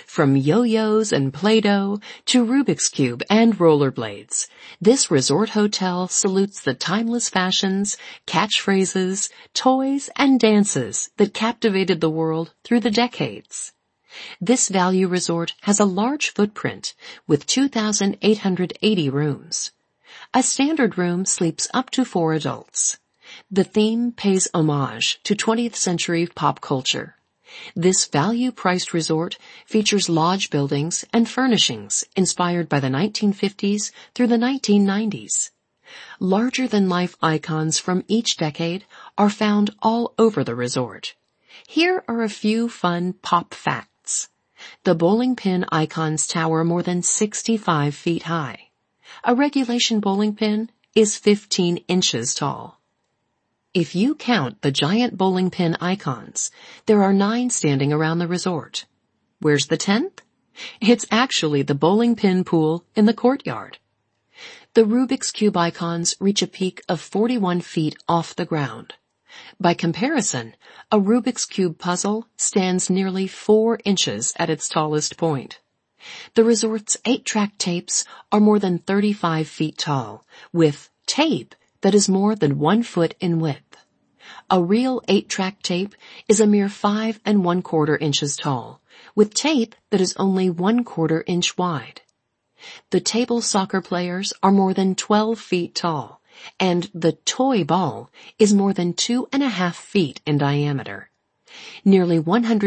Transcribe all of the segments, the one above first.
From yo-yos and Play-Doh to Rubik's Cube and rollerblades, this resort hotel salutes the timeless fashions, catchphrases, toys, and dances that captivated the world through the decades. This value resort has a large footprint with 2,880 rooms. A standard room sleeps up to 4 adults. The theme pays homage to 20th century pop culture. This value-priced resort features lodge buildings and furnishings inspired by the 1950s through the 1990s. Larger-than-life icons from each decade are found all over the resort. Here are a few fun pop facts. The bowling pin icons tower more than 65 feet high. A regulation bowling pin is 15 inches tall. If you count the giant bowling pin icons, there are 9 standing around the resort. Where's the 10th? It's actually the bowling pin pool in the courtyard. The Rubik's Cube icons reach a peak of 41 feet off the ground. By comparison, a Rubik's Cube puzzle stands nearly 4 inches at its tallest point. The resort's 8-track tapes are more than 35 feet tall, with tape that is more than 1 foot in width. A real 8-track tape is a mere 5 1/4 inches tall, with tape that is only 1/4 inch wide. The table soccer players are more than 12 feet tall, and the toy ball is more than 2.5 feet in diameter. Nearly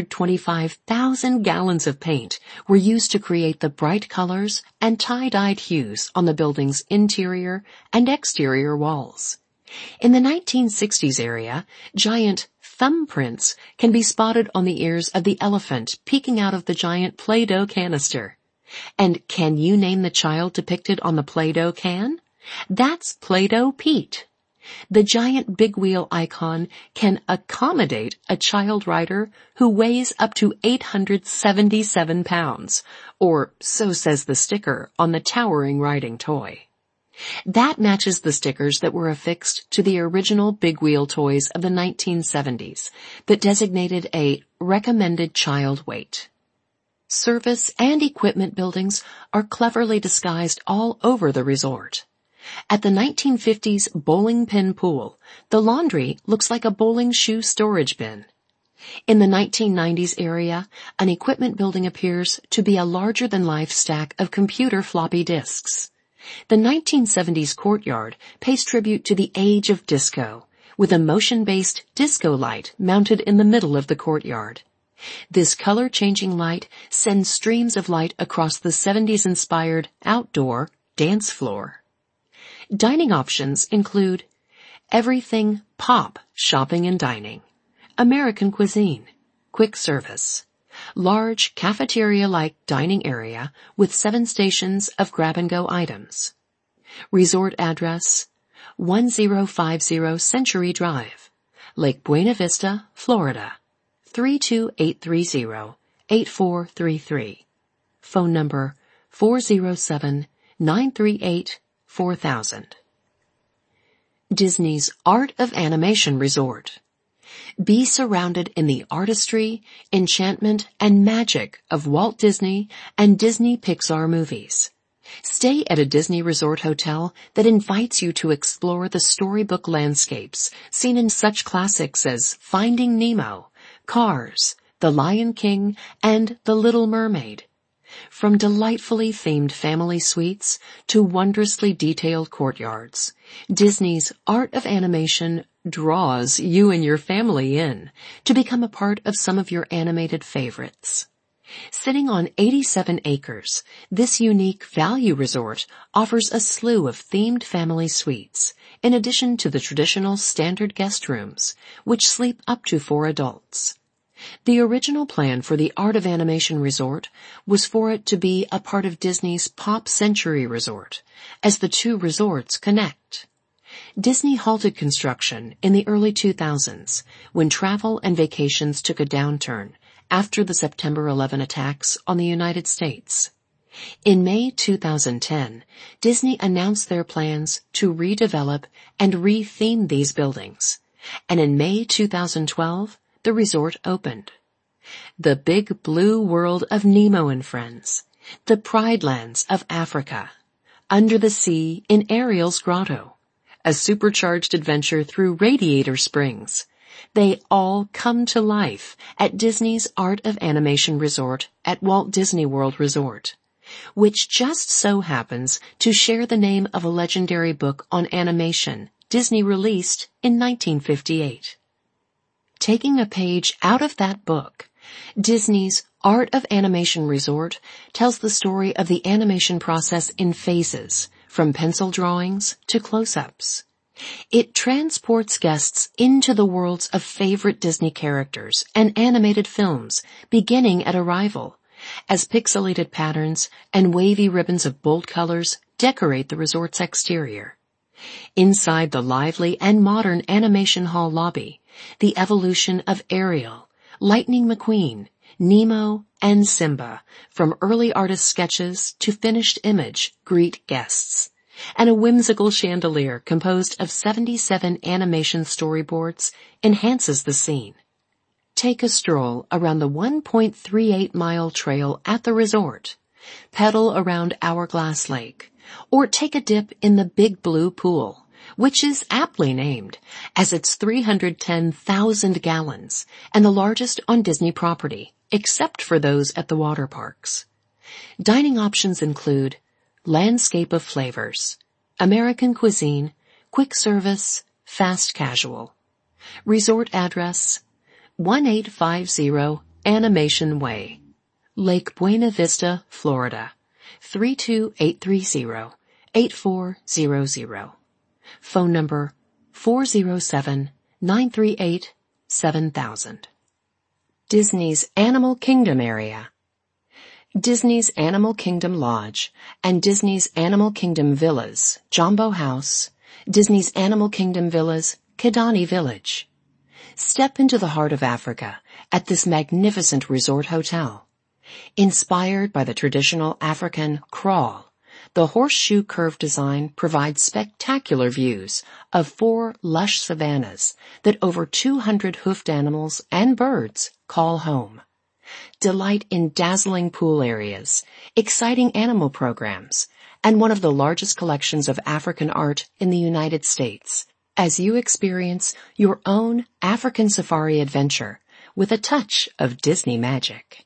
125,000 gallons of paint were used to create the bright colors and tie-dyed hues on the building's interior and exterior walls. In the 1960s area, giant thumbprints can be spotted on the ears of the elephant peeking out of the giant Play-Doh canister. And can you name the child depicted on the Play-Doh can? That's Play-Doh Pete. The giant big wheel icon can accommodate a child rider who weighs up to 877 pounds, or so says the sticker on the towering riding toy. That matches the stickers that were affixed to the original big wheel toys of the 1970s that designated a recommended child weight. Service and equipment buildings are cleverly disguised all over the resort. At the 1950s bowling pin pool, the laundry looks like a bowling shoe storage bin. In the 1990s area, an equipment building appears to be a larger-than-life stack of computer floppy disks. The 1970s courtyard pays tribute to the age of disco, with a motion-based disco light mounted in the middle of the courtyard. This color-changing light sends streams of light across the 70s-inspired outdoor dance floor. Dining options include everything pop shopping and dining, American cuisine, quick service, large cafeteria-like dining area with 7 stations of grab-and-go items. Resort address, 1050 Century Drive, Lake Buena Vista, Florida, 32830-8433. Phone number 407-938-4000. Disney's Art of Animation Resort. Be surrounded in the artistry, enchantment, and magic of Walt Disney and Disney Pixar movies. Stay at a Disney resort hotel that invites you to explore the storybook landscapes seen in such classics as Finding Nemo, Cars, The Lion King, and The Little Mermaid. From delightfully themed family suites to wondrously detailed courtyards, Disney's Art of Animation draws you and your family in to become a part of some of your animated favorites. Sitting on 87 acres, this unique value resort offers a slew of themed family suites, in addition to the traditional standard guest rooms, which sleep up to 4 adults. The original plan for the Art of Animation Resort was for it to be a part of Disney's Pop Century Resort, as the 2 resorts connect. Disney halted construction in the early 2000s when travel and vacations took a downturn after the September 11 attacks on the United States. In May 2010, Disney announced their plans to redevelop and re-theme these buildings, and in May 2012, the resort opened. The Big Blue World of Nemo and Friends, The Pride Lands of Africa, Under the Sea in Ariel's Grotto, a supercharged adventure through Radiator Springs. They all come to life at Disney's Art of Animation Resort at Walt Disney World Resort, which just so happens to share the name of a legendary book on animation Disney released in 1958. Taking a page out of that book, Disney's Art of Animation Resort tells the story of the animation process in phases, from pencil drawings to close-ups. It transports guests into the worlds of favorite Disney characters and animated films beginning at arrival, as pixelated patterns and wavy ribbons of bold colors decorate the resort's exterior. Inside the lively and modern Animation Hall lobby, the evolution of Ariel, Lightning McQueen, Nemo, and Simba, from early artist sketches to finished image, greet guests. And a whimsical chandelier composed of 77 animation storyboards enhances the scene. Take a stroll around the 1.38-mile trail at the resort, pedal around Hourglass Lake, or take a dip in the Big Blue Pool, which is aptly named, as it's 310,000 gallons and the largest on Disney property, except for those at the water parks. Dining options include landscape of flavors, American cuisine, quick service, fast casual. Resort address, 1850 Animation Way, Lake Buena Vista, Florida, 32830-8400. Phone number 407-938-7000. Disney's Animal Kingdom area. Disney's Animal Kingdom Lodge and Disney's Animal Kingdom Villas, Jambo House, Disney's Animal Kingdom Villas, Kidani Village. Step into the heart of Africa at this magnificent resort hotel. Inspired by the traditional African crawl, the horseshoe curve design provides spectacular views of 4 lush savannas that over 200 hoofed animals and birds call home. Delight in dazzling pool areas, exciting animal programs, and one of the largest collections of African art in the United States as you experience your own African safari adventure with a touch of Disney magic.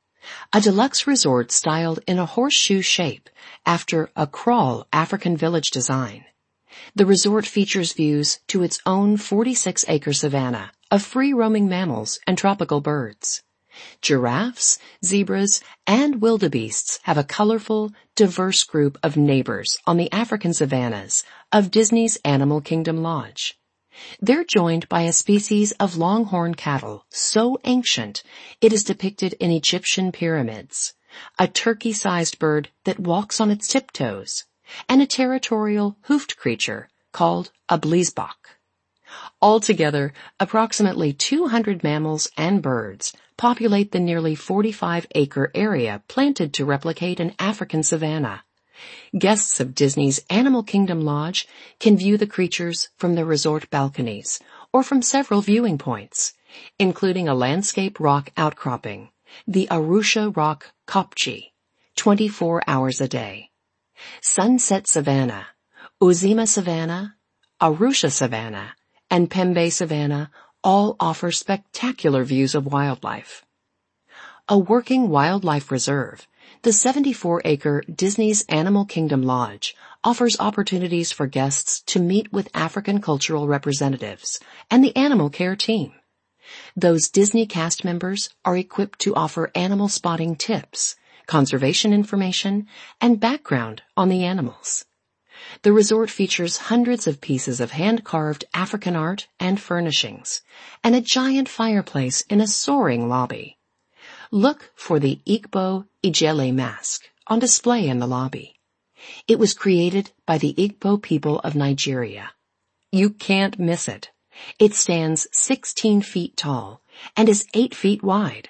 A deluxe resort styled in a horseshoe shape after a crawl African village design. The resort features views to its own 46-acre savanna of free-roaming mammals and tropical birds. Giraffes, zebras, and wildebeests have a colorful, diverse group of neighbors on the African savannas of Disney's Animal Kingdom Lodge. They're joined by a species of longhorn cattle so ancient it is depicted in Egyptian pyramids, a turkey-sized bird that walks on its tiptoes, and a territorial hoofed creature called a bliesbok. Altogether, approximately 200 mammals and birds populate the nearly 45-acre area planted to replicate an African savanna. Guests of Disney's Animal Kingdom Lodge can view the creatures from the resort balconies or from several viewing points, including a landscape rock outcropping, the Arusha Rock Kopje, 24 hours a day. Sunset Savanna, Uzima Savanna, Arusha Savanna, and Pembe Savanna all offer spectacular views of wildlife. A working wildlife reserve, the 74-acre Disney's Animal Kingdom Lodge offers opportunities for guests to meet with African cultural representatives and the animal care team. Those Disney cast members are equipped to offer animal spotting tips, conservation information, and background on the animals. The resort features hundreds of pieces of hand-carved African art and furnishings, and a giant fireplace in a soaring lobby. Look for the Igbo Ijele mask on display in the lobby. It was created by the Igbo people of Nigeria. You can't miss it. It stands 16 feet tall and is 8 feet wide.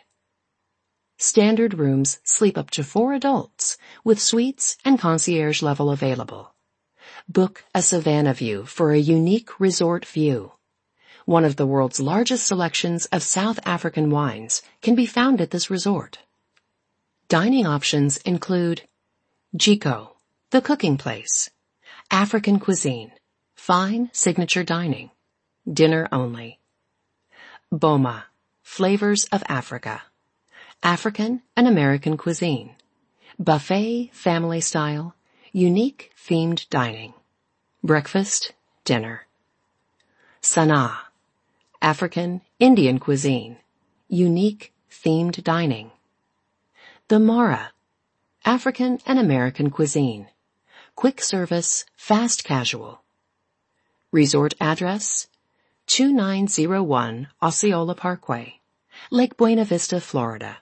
Standard rooms sleep up to 4 adults, with suites and concierge level available. Book a Savannah view for a unique resort view. One of the world's largest selections of South African wines can be found at this resort. Dining options include Jiko, the cooking place, African cuisine, fine signature dining, dinner only. Boma, flavors of Africa, African and American cuisine, buffet family style, unique themed dining, breakfast, dinner. Sanaa, African Indian cuisine, unique themed dining. The Mara, African and American cuisine, quick service, fast casual. Resort address, 2901 Osceola Parkway, Lake Buena Vista, Florida,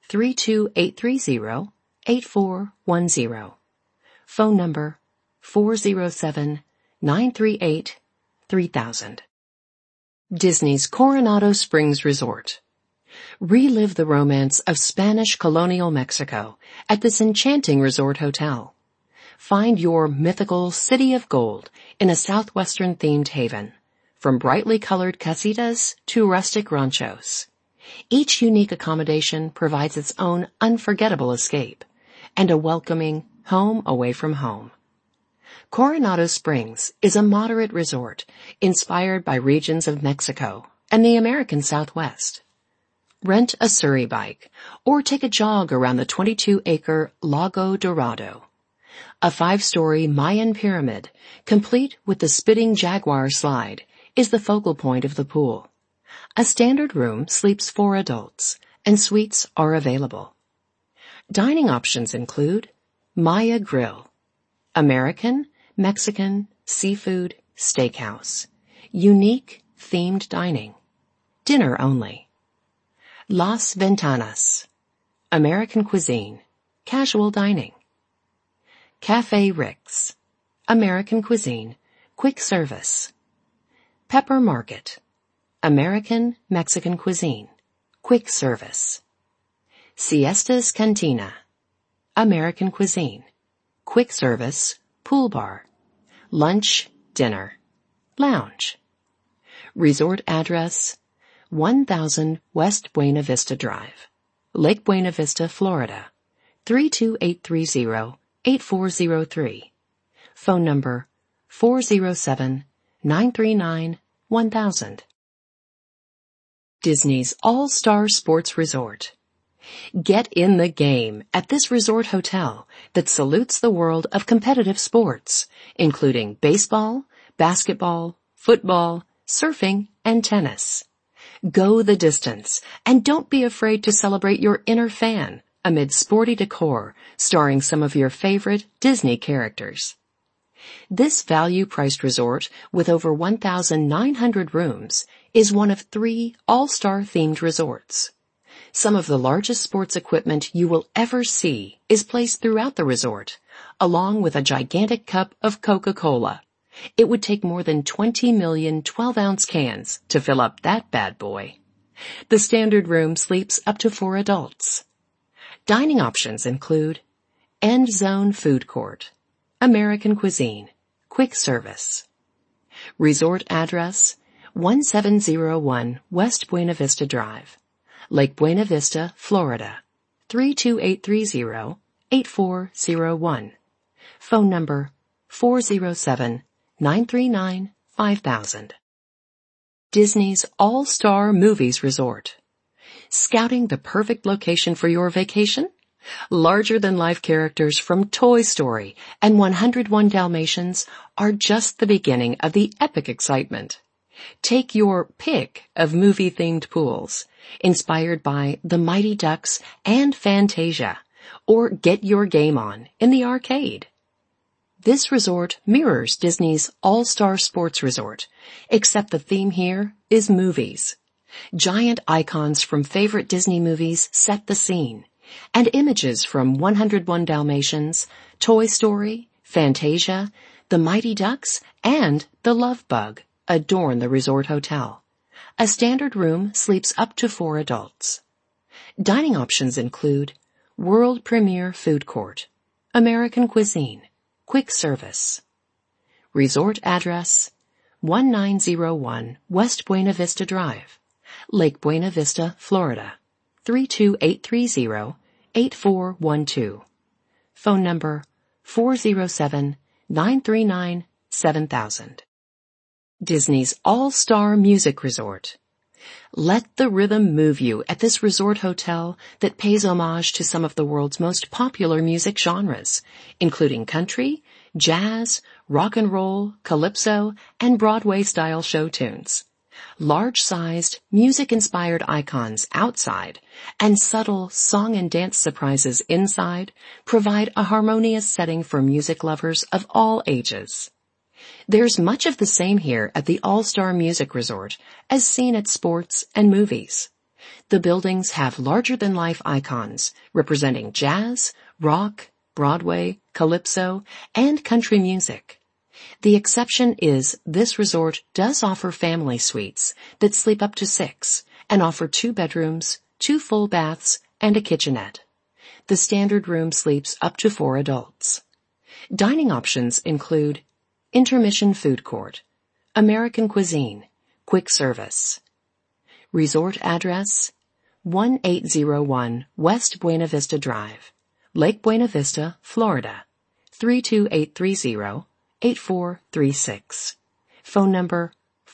32830-8410. Phone number, 407-938-3000. Disney's Coronado Springs Resort. Relive the romance of Spanish colonial Mexico at this enchanting resort hotel. Find your mythical City of Gold in a southwestern-themed haven, from brightly colored casitas to rustic ranchos. Each unique accommodation provides its own unforgettable escape and a welcoming home away from home. Coronado Springs is a moderate resort inspired by regions of Mexico and the American Southwest. Rent a Surrey bike or take a jog around the 22-acre Lago Dorado. A 5-story Mayan pyramid, complete with the spitting jaguar slide, is the focal point of the pool. A standard room sleeps 4 adults, and suites are available. Dining options include Maya Grill, American, Mexican, seafood, steakhouse, unique themed dining, dinner only. Las Ventanas, American cuisine, casual dining. Cafe Rick's, American cuisine, quick service. Pepper Market, American, Mexican cuisine, quick service. Siestas Cantina, American cuisine, quick service, pool bar, lunch, dinner, lounge. Resort address, 1000 West Buena Vista Drive, Lake Buena Vista, Florida, 32830-8403. Phone number, 407-939-1000. Disney's All-Star Sports Resort. Get in the game at this resort hotel that salutes the world of competitive sports, including baseball, basketball, football, surfing, and tennis. Go the distance, and don't be afraid to celebrate your inner fan amid sporty decor starring some of your favorite Disney characters. This value-priced resort, with over 1,900 rooms, is one of 3 all-star themed resorts. Some of the largest sports equipment you will ever see is placed throughout the resort, along with a gigantic cup of Coca-Cola. It would take more than 20 million 12-ounce cans to fill up that bad boy. The standard room sleeps up to 4 adults. Dining options include End Zone Food Court, American cuisine, quick service. Resort address, 1701 West Buena Vista Drive, Lake Buena Vista, Florida, 32830-8401. Phone number, 407-939-5000. Disney's All-Star Movies Resort. Scouting the perfect location for your vacation? Larger-than-life characters from Toy Story and 101 Dalmatians are just the beginning of the epic excitement. Take your pick of movie-themed pools, inspired by The Mighty Ducks and Fantasia, or get your game on in the arcade. This resort mirrors Disney's All-Star Sports Resort, except the theme here is movies. Giant icons from favorite Disney movies set the scene, and images from 101 Dalmatians, Toy Story, Fantasia, The Mighty Ducks, and The Love Bug adorn the resort hotel. A standard room sleeps up to 4 adults. Dining options include World Premiere Food Court, American cuisine, quick service. Resort address, 1901 West Buena Vista Drive, Lake Buena Vista, Florida, 32830-8412. Phone number 407-939-7000. Disney's All-Star Music Resort. Let the rhythm move you at this resort hotel that pays homage to some of the world's most popular music genres, including country, jazz, rock and roll, calypso, and Broadway-style show tunes. Large-sized, music-inspired icons outside and subtle song and dance surprises inside provide a harmonious setting for music lovers of all ages. There's much of the same here at the All-Star Music Resort as seen at sports and movies. The buildings have larger-than-life icons representing jazz, rock, Broadway, calypso, and country music. The exception is this resort does offer family suites that sleep up to 6 and offer 2 bedrooms, 2 full baths, and a kitchenette. The standard room sleeps up to 4 adults. Dining options include intermission food court, American cuisine, quick service. Resort address 1801 West Buena Vista Drive, Lake Buena Vista, Florida, 32830-8436. Phone number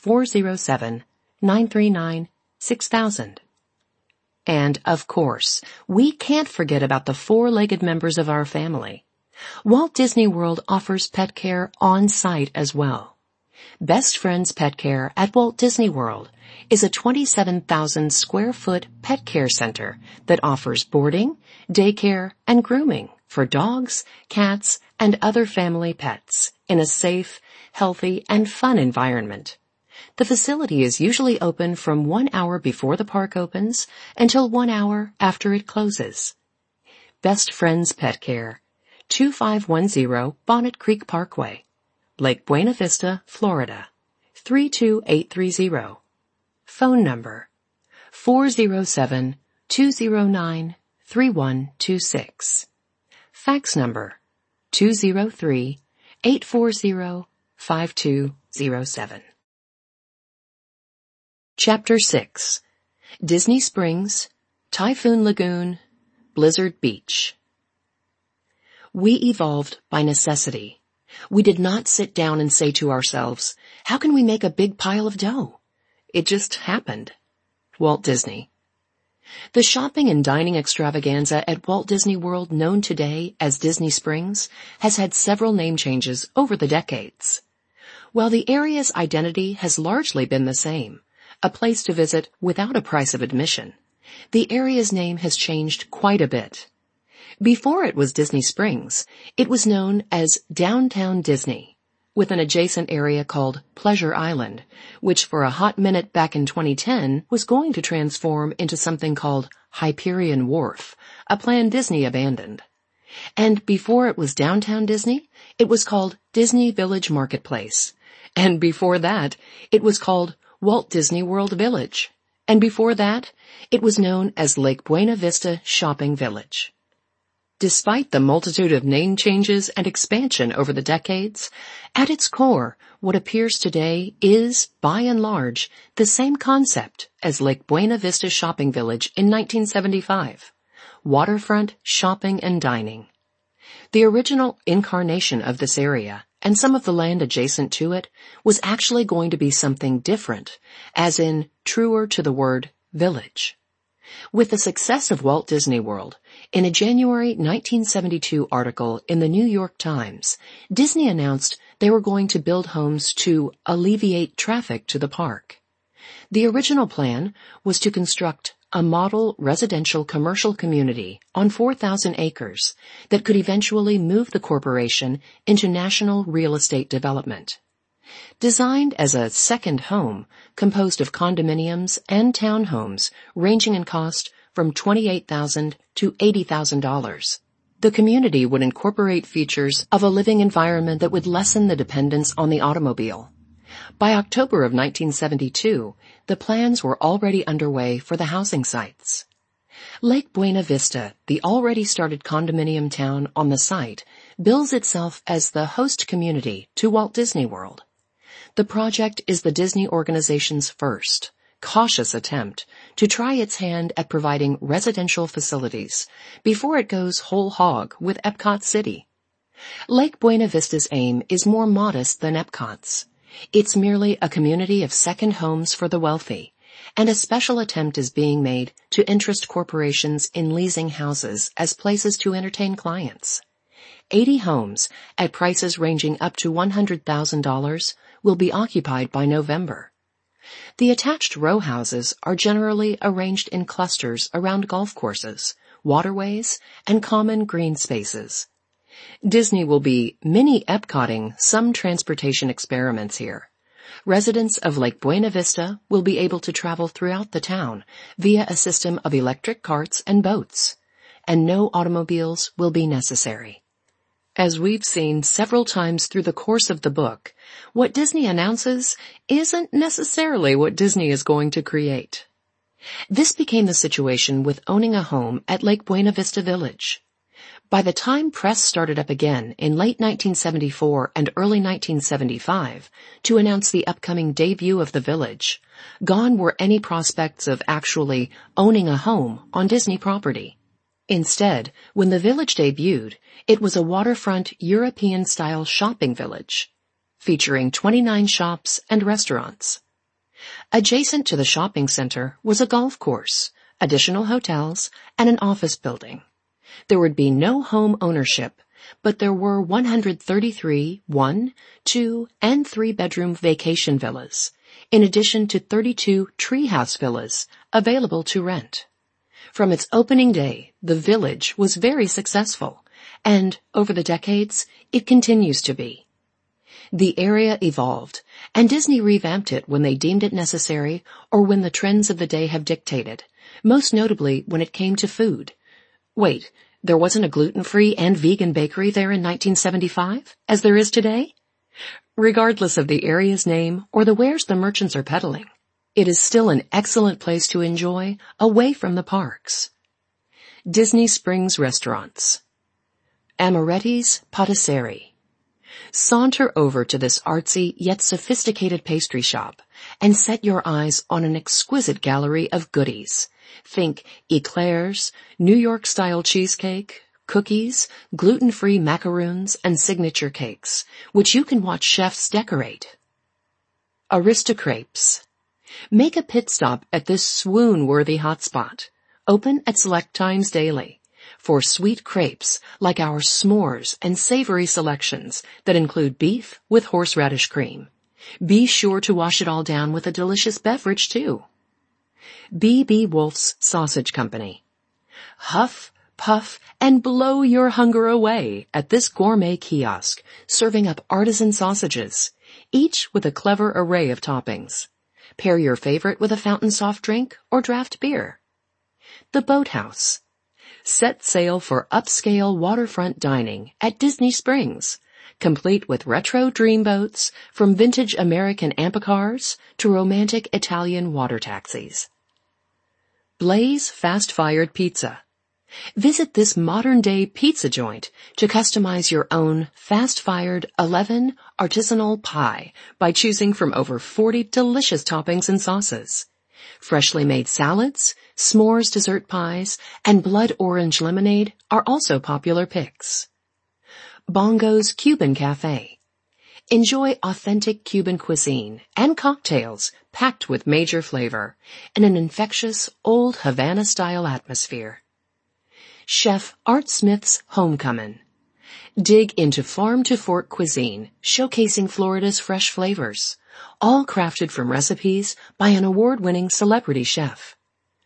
407-939-6000. And, of course, we can't forget about the 4-legged members of our family. Walt Disney World offers pet care on-site as well. Best Friends Pet Care at Walt Disney World is a 27,000 square foot pet care center that offers boarding, daycare, and grooming for dogs, cats, and other family pets in a safe, healthy, and fun environment. The facility is usually open from 1 hour before the park opens until 1 hour after it closes. Best Friends Pet Care, 2510 Bonnet Creek Parkway, Lake Buena Vista, Florida, 32830. Phone number 407-209-3126. Fax number 203-840-5207. Chapter 6. Disney Springs, Typhoon Lagoon, Blizzard Beach. We evolved by necessity. We did not sit down and say to ourselves, how can we make a big pile of dough? It just happened. Walt Disney. The shopping and dining extravaganza at Walt Disney World, known today as Disney Springs, has had several name changes over the decades. While the area's identity has largely been the same, a place to visit without a price of admission, the area's name has changed quite a bit. Before it was Disney Springs, it was known as Downtown Disney, with an adjacent area called Pleasure Island, which for a hot minute back in 2010 was going to transform into something called Hyperion Wharf, a plan Disney abandoned. And before it was Downtown Disney, it was called Disney Village Marketplace. And before that, it was called Walt Disney World Village. And before that, it was known as Lake Buena Vista Shopping Village. Despite the multitude of name changes and expansion over the decades, at its core, what appears today is, by and large, the same concept as Lake Buena Vista Shopping Village in 1975. Waterfront shopping and dining. The original incarnation of this area, and some of the land adjacent to it, was actually going to be something different, as in truer to the word village. With the success of Walt Disney World, in a January 1972 article in the New York Times, Disney announced they were going to build homes to alleviate traffic to the park. The original plan was to construct a model residential commercial community on 4,000 acres that could eventually move the corporation into national real estate development. Designed as a second home composed of condominiums and townhomes ranging in cost from $28,000 to $80,000. The community would incorporate features of a living environment that would lessen the dependence on the automobile. By October of 1972, the plans were already underway for the housing sites. Lake Buena Vista, the already started condominium town on the site, bills itself as the host community to Walt Disney World. The project is the Disney organization's first, cautious attempt to try its hand at providing residential facilities before it goes whole hog with Epcot City. Lake Buena Vista's aim is more modest than Epcot's. It's merely a community of second homes for the wealthy, and a special attempt is being made to interest corporations in leasing houses as places to entertain clients. 80 homes, at prices ranging up to $100,000, will be occupied by November. The attached row houses are generally arranged in clusters around golf courses, waterways, and common green spaces. Disney will be mini-Epcotting some transportation experiments here. Residents of Lake Buena Vista will be able to travel throughout the town via a system of electric carts and boats, and no automobiles will be necessary. As we've seen several times through the course of the book, what Disney announces isn't necessarily what Disney is going to create. This became the situation with owning a home at Lake Buena Vista Village. By the time press started up again in late 1974 and early 1975 to announce the upcoming debut of the village, gone were any prospects of actually owning a home on Disney property. Instead, when the village debuted, it was a waterfront European-style shopping village, featuring 29 shops and restaurants. Adjacent to the shopping center was a golf course, additional hotels, and an office building. There would be no home ownership, but there were 133 one, two, and three-bedroom vacation villas, in addition to 32 treehouse villas available to rent. From its opening day, the village was very successful, and over the decades, it continues to be. The area evolved, and Disney revamped it when they deemed it necessary or when the trends of the day have dictated, most notably when it came to food. Wait, there wasn't a gluten-free and vegan bakery there in 1975, as there is today? Regardless of the area's name or the wares the merchants are peddling, it is still an excellent place to enjoy away from the parks. Disney Springs Restaurants. Amoretti's Patisserie. Saunter over to this artsy yet sophisticated pastry shop and set your eyes on an exquisite gallery of goodies. Think eclairs, New York-style cheesecake, cookies, gluten-free macaroons, and signature cakes, which you can watch chefs decorate. Aristocrapes. Make a pit stop at this swoon-worthy hotspot, open at select times daily, for sweet crepes like our s'mores and savory selections that include beef with horseradish cream. Be sure to wash it all down with a delicious beverage, too. B.B. Wolf's Sausage Company. Huff, puff, and blow your hunger away at this gourmet kiosk, serving up artisan sausages, each with a clever array of toppings. Pair your favorite with a fountain soft drink or draft beer. The Boathouse. Set sail for upscale waterfront dining at Disney Springs, complete with retro dreamboats from vintage American amphicars to romantic Italian water taxis. Blaze Fast-Fired Pizza. Visit this modern-day pizza joint to customize your own fast-fired 11 artisanal pie by choosing from over 40 delicious toppings and sauces. Freshly made salads, s'mores dessert pies, and blood orange lemonade are also popular picks. Bongo's Cuban Cafe. Enjoy authentic Cuban cuisine and cocktails packed with major flavor in an infectious old Havana-style atmosphere. Chef Art Smith's Homecomin'. Dig into farm-to-fork cuisine, showcasing Florida's fresh flavors, all crafted from recipes by an award-winning celebrity chef.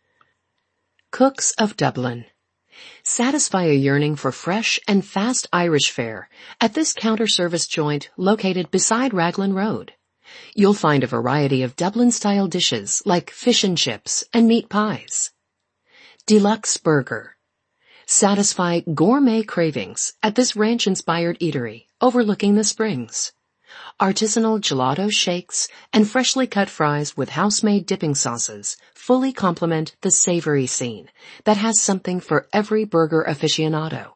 Cooks of Dublin. Satisfy a yearning for fresh and fast Irish fare at this counter-service joint located beside Raglan Road. You'll find a variety of Dublin-style dishes like fish and chips and meat pies. Deluxe Burger. Satisfy gourmet cravings at this ranch-inspired eatery overlooking the springs. Artisanal gelato shakes and freshly cut fries with house-made dipping sauces fully complement the savory scene that has something for every burger aficionado.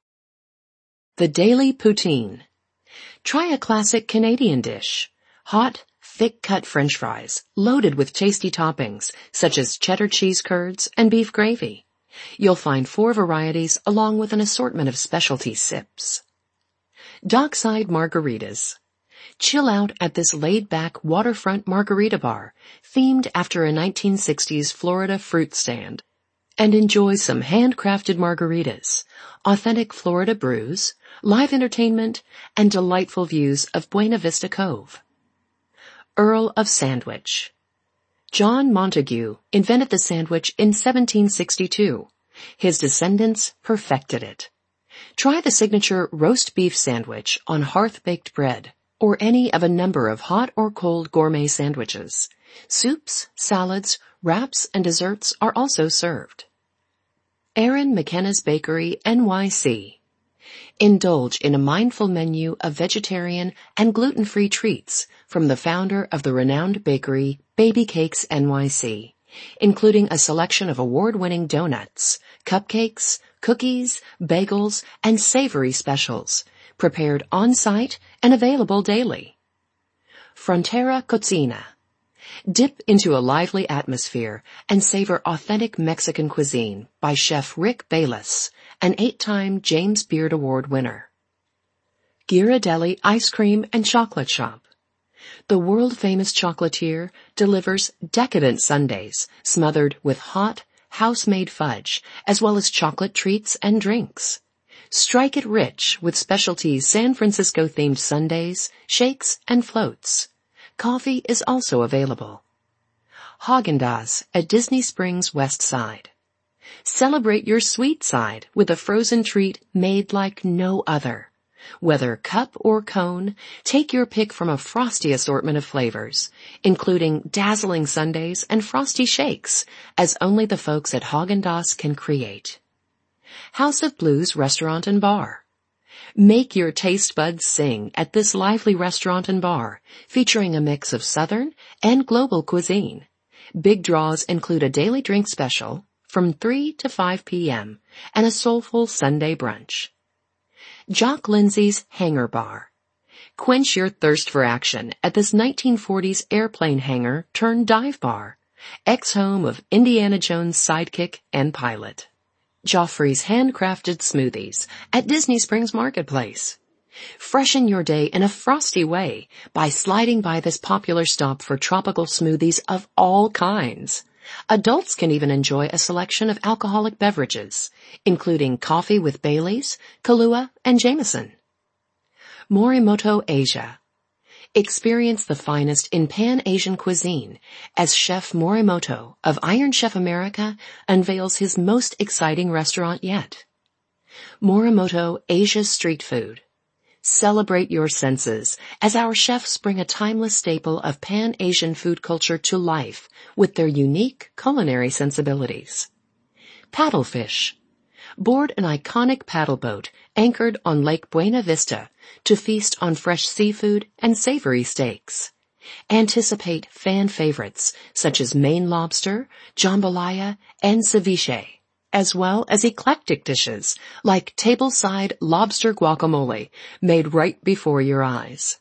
The Daily Poutine. Try a classic Canadian dish. Hot, thick-cut French fries loaded with tasty toppings such as cheddar cheese curds and beef gravy. You'll find 4 varieties along with an assortment of specialty sips. Dockside Margaritas. Chill out at this laid-back waterfront margarita bar themed after a 1960s Florida fruit stand and enjoy some handcrafted margaritas, authentic Florida brews, live entertainment, and delightful views of Buena Vista Cove. Earl of Sandwich. John Montague invented the sandwich in 1762. His descendants perfected it. Try the signature roast beef sandwich on hearth-baked bread, or any of a number of hot or cold gourmet sandwiches. Soups, salads, wraps, and desserts are also served. Aaron McKenna's Bakery, NYC. Indulge in a mindful menu of vegetarian and gluten-free treats from the founder of the renowned bakery, Baby Cakes NYC, including a selection of award-winning donuts, cupcakes, cookies, bagels, and savory specials, prepared on-site and available daily. Frontera Cocina. Dip into a lively atmosphere and savor authentic Mexican cuisine by Chef Rick Bayless, an 8-time James Beard Award winner. Ghirardelli Ice Cream and Chocolate Shop. The world-famous chocolatier delivers decadent sundaes smothered with hot, house-made fudge, as well as chocolate treats and drinks. Strike it rich with specialty San Francisco-themed sundaes, shakes, and floats. Coffee is also available. Häagen-Dazs at Disney Springs West Side. Celebrate your sweet side with a frozen treat made like no other. Whether cup or cone, take your pick from a frosty assortment of flavors, including dazzling sundaes and frosty shakes, as only the folks at Häagen-Dazs can create. House of Blues Restaurant and Bar. Make your taste buds sing at this lively restaurant and bar, featuring a mix of Southern and global cuisine. Big draws include a daily drink special from 3 to 5 p.m. and a soulful Sunday brunch. Jock Lindsay's Hangar Bar. Quench your thirst for action at this 1940s airplane hangar turned dive bar, ex-home of Indiana Jones' sidekick and pilot. Joffrey's Handcrafted Smoothies at Disney Springs Marketplace. Freshen your day in a frosty way by sliding by this popular stop for tropical smoothies of all kinds. Adults can even enjoy a selection of alcoholic beverages, including coffee with Baileys, Kahlua, and Jameson. Morimoto Asia. Experience the finest in Pan-Asian cuisine as Chef Morimoto of Iron Chef America unveils his most exciting restaurant yet. Morimoto Asia's Street Food. Celebrate your senses as our chefs bring a timeless staple of Pan-Asian food culture to life with their unique culinary sensibilities. Paddlefish. Board an iconic paddle boat anchored on Lake Buena Vista to feast on fresh seafood and savory steaks. Anticipate fan favorites such as Maine lobster, jambalaya, and ceviche, as well as eclectic dishes like tableside lobster guacamole made right before your eyes.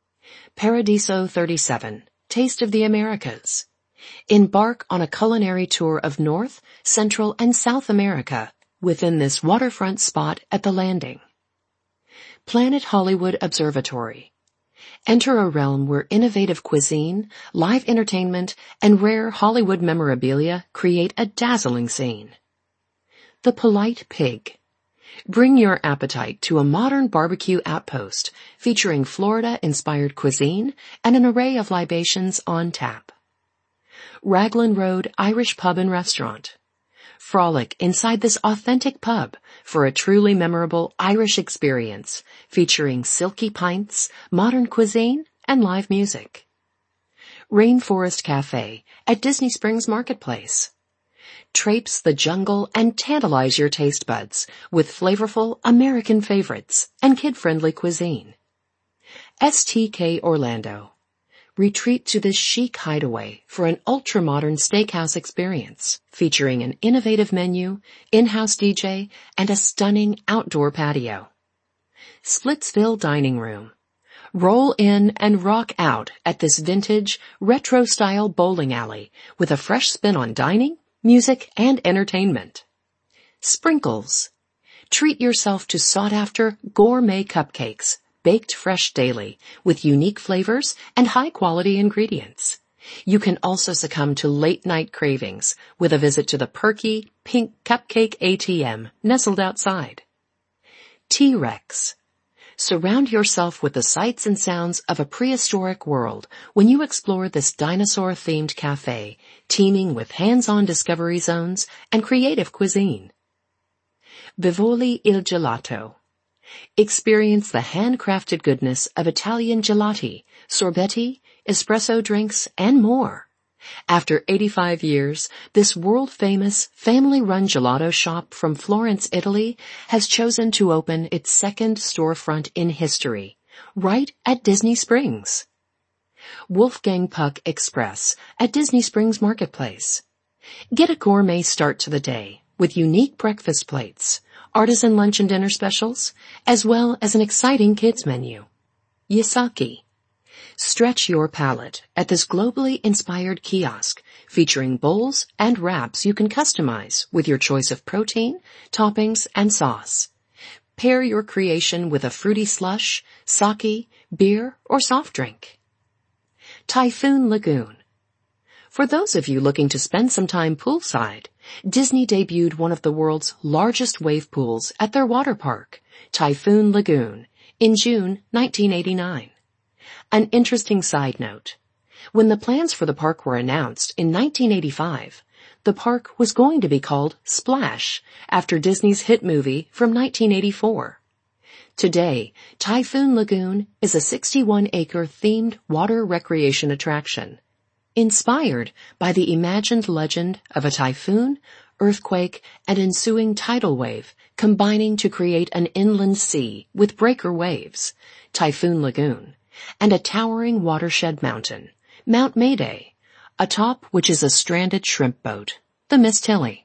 Paradiso 37, Taste of the Americas. Embark on a culinary tour of North, Central, and South America within this waterfront spot at the Landing. Planet Hollywood Observatory. Enter a realm where innovative cuisine, live entertainment, and rare Hollywood memorabilia create a dazzling scene. The Polite Pig. Bring your appetite to a modern barbecue outpost featuring Florida-inspired cuisine and an array of libations on tap. Raglan Road Irish Pub and Restaurant. Frolic inside this authentic pub for a truly memorable Irish experience featuring silky pints, modern cuisine, and live music. Rainforest Cafe at Disney Springs Marketplace. Traipse the jungle and tantalize your taste buds with flavorful American favorites and kid-friendly cuisine. STK Orlando. Retreat to this chic hideaway for an ultra-modern steakhouse experience featuring an innovative menu, in-house DJ, and a stunning outdoor patio. Splitsville Dining Room. Roll in and rock out at this vintage, retro-style bowling alley with a fresh spin on dining, music, and entertainment. Sprinkles. Treat yourself to sought-after gourmet cupcakes, baked fresh daily, with unique flavors and high-quality ingredients. You can also succumb to late-night cravings with a visit to the perky, pink cupcake ATM nestled outside. T-Rex. Surround yourself with the sights and sounds of a prehistoric world when you explore this dinosaur-themed cafe, teeming with hands-on discovery zones and creative cuisine. Bivoli il Gelato. Experience the handcrafted goodness of Italian gelati, sorbetti, espresso drinks, and more. After 85 years, this world-famous, family-run gelato shop from Florence, Italy, has chosen to open its second storefront in history, right at Disney Springs. Wolfgang Puck Express at Disney Springs Marketplace. Get a gourmet start to the day with unique breakfast plates, artisan lunch and dinner specials, as well as an exciting kids menu. Yasaki. Stretch your palate at this globally inspired kiosk featuring bowls and wraps you can customize with your choice of protein, toppings, and sauce. Pair your creation with a fruity slush, sake, beer, or soft drink. Typhoon Lagoon. For those of you looking to spend some time poolside, Disney debuted one of the world's largest wave pools at their water park, Typhoon Lagoon, in June 1989. An interesting side note. When the plans for the park were announced in 1985, the park was going to be called Splash, after Disney's hit movie from 1984. Today, Typhoon Lagoon is a 61-acre themed water recreation attraction, inspired by the imagined legend of a typhoon, earthquake, and ensuing tidal wave combining to create an inland sea with breaker waves, Typhoon Lagoon, and a towering watershed mountain, Mount Mayday, atop which is a stranded shrimp boat, the Miss Tilly.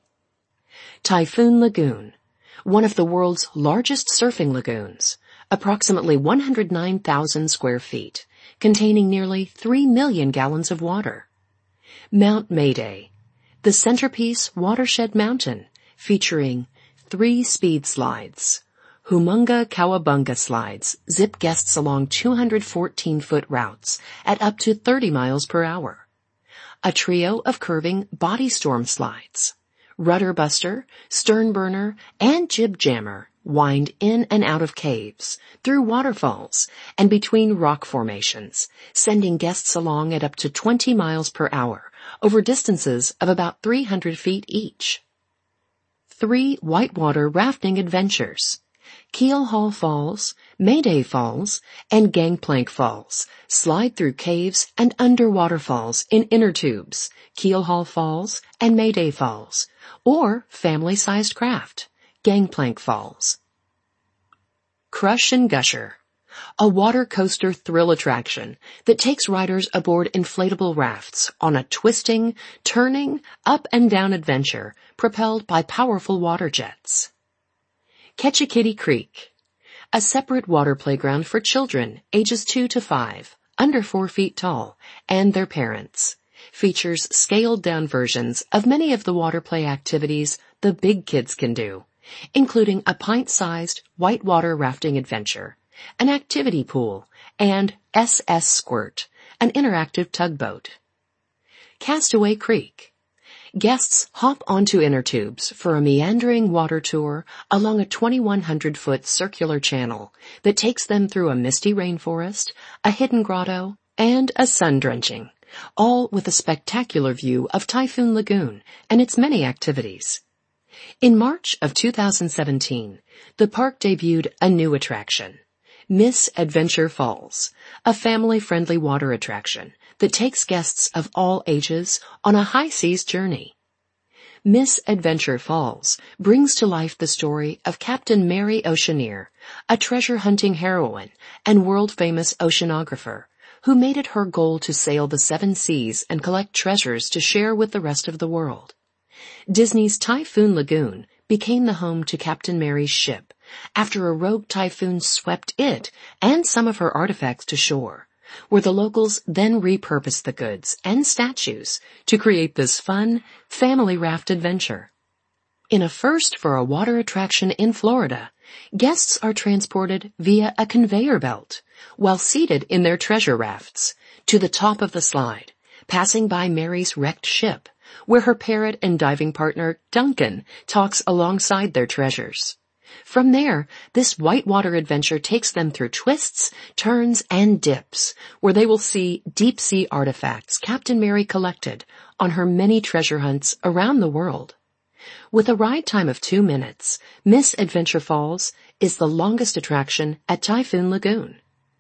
Typhoon Lagoon, one of the world's largest surfing lagoons, approximately 109,000 square feet, containing nearly 3 million gallons of water. Mount Mayday, the centerpiece watershed mountain, featuring 3 speed slides. Humunga Cowabunga slides zip guests along 214-foot routes at up to 30 miles per hour. A trio of curving body storm slides. Rudder Buster, Stern Burner, and Jib Jammer wind in and out of caves, through waterfalls, and between rock formations, sending guests along at up to 20 miles per hour over distances of about 300 feet each. 3 whitewater rafting adventures. Keelhaul Falls, Mayday Falls, and Gangplank Falls slide through caves and under waterfalls in inner tubes, Keelhaul Falls and Mayday Falls, or family-sized craft, Gangplank Falls. Crush and Gusher, a water coaster thrill attraction that takes riders aboard inflatable rafts on a twisting, turning, up and down adventure propelled by powerful water jets. Ketchikiddee Creek, a separate water playground for children ages 2 to 5, under 4 feet tall, and their parents. Features scaled-down versions of many of the water play activities the big kids can do, including a pint-sized whitewater rafting adventure, an activity pool, and SS Squirt, an interactive tugboat. Castaway Creek. Guests hop onto inner tubes for a meandering water tour along a 2,100-foot circular channel that takes them through a misty rainforest, a hidden grotto, and a sun-drenching, all with a spectacular view of Typhoon Lagoon and its many activities. In March of 2017, the park debuted a new attraction, Miss Adventure Falls, a family-friendly water attraction that takes guests of all ages on a high seas journey. Miss Adventure Falls brings to life the story of Captain Mary Oceaneer, a treasure-hunting heroine and world-famous oceanographer who made it her goal to sail the 7 seas and collect treasures to share with the rest of the world. Disney's Typhoon Lagoon became the home to Captain Mary's ship, after a rogue typhoon swept it and some of her artifacts to shore, where the locals then repurposed the goods and statues to create this fun family raft adventure. In a first for a water attraction in Florida, guests are transported via a conveyor belt while seated in their treasure rafts to the top of the slide, passing by Mary's wrecked ship, where her parrot and diving partner, Duncan, talks alongside their treasures. From there, this whitewater adventure takes them through twists, turns, and dips, where they will see deep-sea artifacts Captain Mary collected on her many treasure hunts around the world. With a ride time of 2 minutes, Miss Adventure Falls is the longest attraction at Typhoon Lagoon.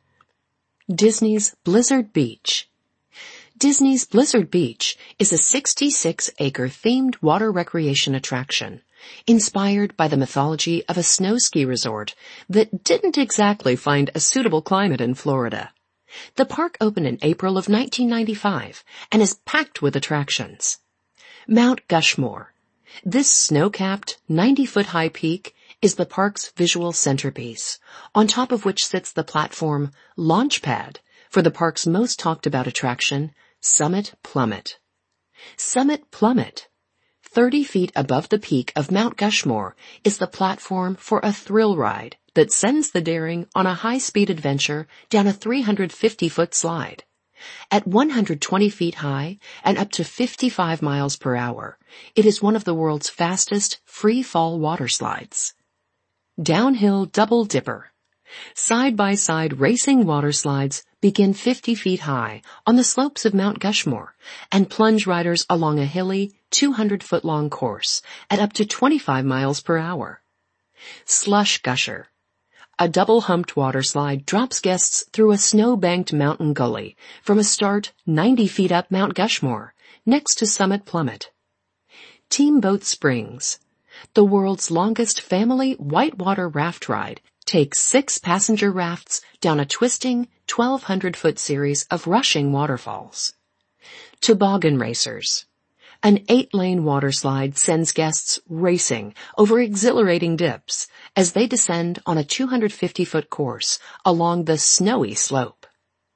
Disney's Blizzard Beach. Disney's Blizzard Beach is a 66-acre themed water recreation attraction, inspired by the mythology of a snow ski resort that didn't exactly find a suitable climate in Florida. The park opened in April of 1995 and is packed with attractions. Mount Gushmore. This snow-capped, 90-foot-high peak is the park's visual centerpiece, on top of which sits the platform Launchpad for the park's most talked-about attraction, Summit Plummet. Summit Plummet, 30 feet above the peak of Mount Gushmore, is the platform for a thrill ride that sends the daring on a high-speed adventure down a 350-foot slide. At 120 feet high and up to 55 miles per hour, it is one of the world's fastest free-fall water slides. Downhill Double Dipper. Side-by-side racing water slides begin 50 feet high on the slopes of Mount Gushmore and plunge riders along a hilly, 200-foot-long course at up to 25 miles per hour. Slush Gusher. A double-humped water slide drops guests through a snow-banked mountain gully from a start 90 feet up Mount Gushmore, next to Summit Plummet. Teamboat Springs. The world's longest family whitewater raft ride takes 6 passenger rafts down a twisting 1,200-foot series of rushing waterfalls. Toboggan Racers. An 8-lane water slide sends guests racing over exhilarating dips as they descend on a 250-foot course along the snowy slope.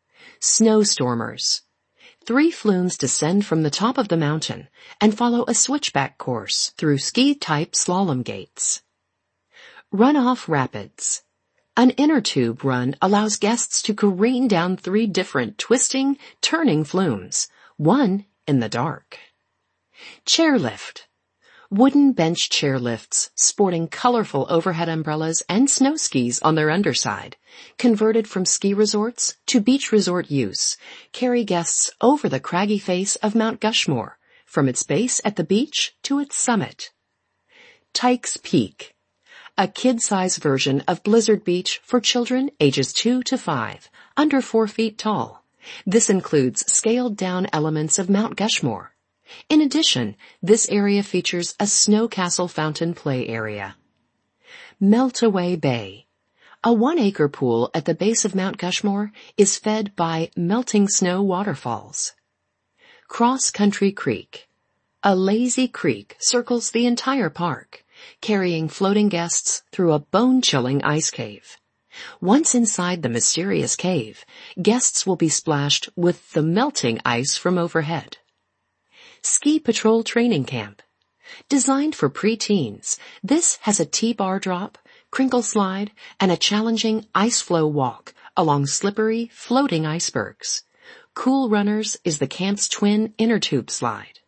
Snowstormers. 3 flumes descend from the top of the mountain and follow a switchback course through ski-type slalom gates. Runoff Rapids. An inner tube run allows guests to careen down 3 different twisting, turning flumes, one in the dark. Chairlift. Wooden bench chairlifts sporting colorful overhead umbrellas and snow skis on their underside, converted from ski resorts to beach resort use, carry guests over the craggy face of Mount Gushmore, from its base at the beach to its summit. Tykes Peak. A kid-size version of Blizzard Beach for children ages 2 to 5, under 4 feet tall. This includes scaled-down elements of Mount Gushmore. In addition, this area features a snow castle fountain play area. Meltaway Bay. A 1-acre pool at the base of Mount Gushmore is fed by melting snow waterfalls. Cross Country Creek. A lazy creek circles the entire park, carrying floating guests through a bone-chilling ice cave. Once inside the mysterious cave, guests will be splashed with the melting ice from overhead. Ski Patrol Training Camp. Designed for pre-teens, this has a T-bar drop, crinkle slide, and a challenging ice flow walk along slippery, floating icebergs. Cool Runners is the camp's twin inner tube slide.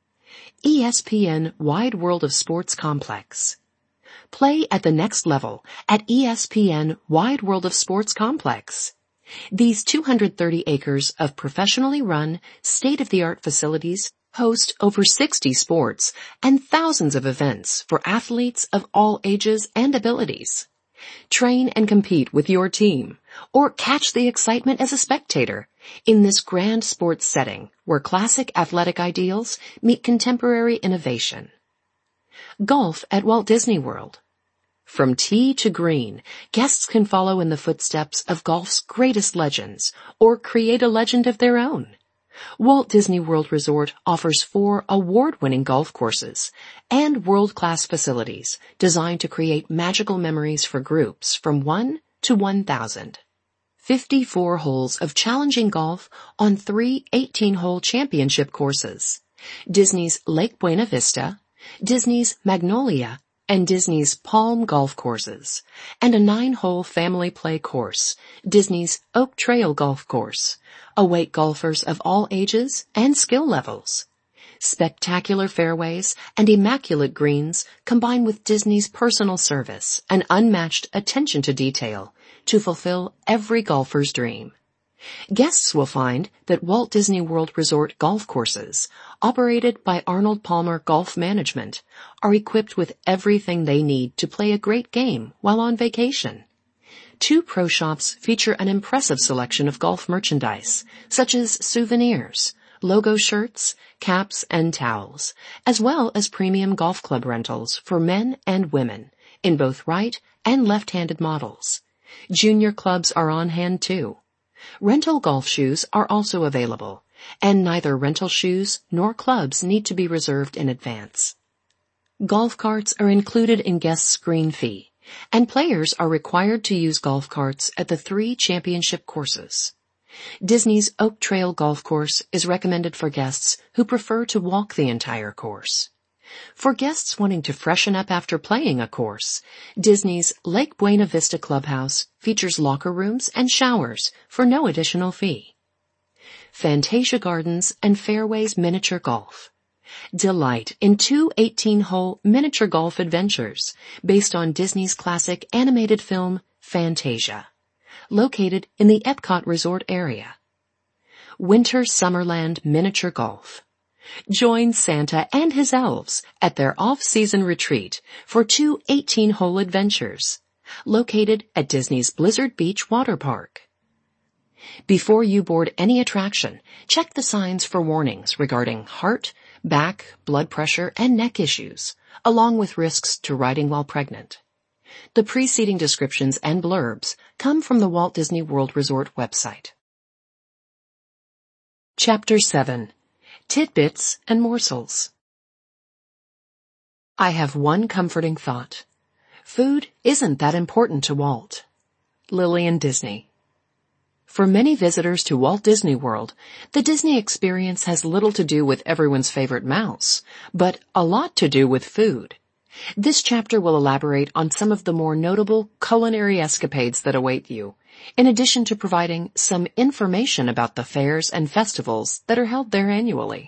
ESPN Wide World of Sports Complex. Play at the next level at ESPN Wide World of Sports Complex. These 230 acres of professionally run, state-of-the-art facilities host over 60 sports and thousands of events for athletes of all ages and abilities. Train and compete with your team, or catch the excitement as a spectator in this grand sports setting where classic athletic ideals meet contemporary innovation. Golf at Walt Disney World. From tee to green, guests can follow in the footsteps of golf's greatest legends or create a legend of their own. Walt Disney World Resort offers 4 award-winning golf courses and world-class facilities designed to create magical memories for groups from 1 to 1,000. 54 holes of challenging golf on 3 18-hole championship courses: Disney's Lake Buena Vista, Disney's Magnolia, and Disney's Palm golf courses, and a 9-hole family play course, Disney's Oak Trail golf course, await golfers of all ages and skill levels. Spectacular fairways and immaculate greens combine with Disney's personal service and unmatched attention to detail to fulfill every golfer's dream. Guests will find that Walt Disney World Resort golf courses, operated by Arnold Palmer Golf Management, are equipped with everything they need to play a great game while on vacation. 2 pro shops feature an impressive selection of golf merchandise, such as souvenirs, logo shirts, caps, and towels, as well as premium golf club rentals for men and women in both right and left-handed models. Junior clubs are on hand too. Rental golf shoes are also available, and neither rental shoes nor clubs need to be reserved in advance. Golf carts are included in guests' green fee, and players are required to use golf carts at the 3 championship courses. Disney's Oak Trail Golf Course is recommended for guests who prefer to walk the entire course. For guests wanting to freshen up after playing a course, Disney's Lake Buena Vista Clubhouse features locker rooms and showers for no additional fee. Fantasia Gardens and Fairways Miniature Golf. Delight in 2 18-hole miniature golf adventures based on Disney's classic animated film Fantasia, located in the Epcot Resort area. Winter Summerland Miniature Golf. Join Santa and his elves at their off-season retreat for 2 18-hole adventures, located at Disney's Blizzard Beach Water Park. Before you board any attraction, check the signs for warnings regarding heart, back, blood pressure, and neck issues, along with risks to riding while pregnant. The preceding descriptions and blurbs come from the Walt Disney World Resort website. Chapter 7. Tidbits and Morsels. I have one comforting thought. Food isn't that important to Walt. Lillian Disney. For many visitors to Walt Disney World, the Disney experience has little to do with everyone's favorite mouse, but a lot to do with food. This chapter will elaborate on some of the more notable culinary escapades that await you, in addition to providing some information about the fairs and festivals that are held there annually.